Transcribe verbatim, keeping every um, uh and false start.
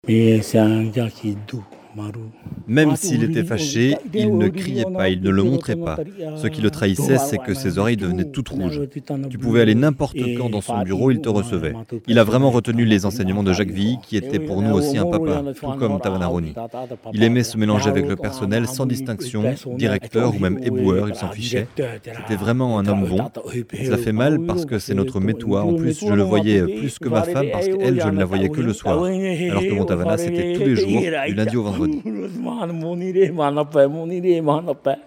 Mais c'est un gars qui est doux, Maru. Même s'il était fâché, il ne criait pas, il ne le montrait pas. Ce qui le trahissait, c'est que ses oreilles devenaient toutes rouges. Tu pouvais aller n'importe quand dans son bureau, il te recevait. Il a vraiment retenu les enseignements de Jacques Villy, qui était pour nous aussi un papa, tout comme Tavanaroni. Il aimait se mélanger avec le personnel sans distinction, directeur ou même éboueur, il s'en fichait. C'était vraiment un homme bon. Ça fait mal parce que c'est notre métois. En plus, je le voyais plus que ma femme parce qu'elle, je ne la voyais que le soir. Alors que mon Tavana, c'était tous les jours, du lundi au vendredi.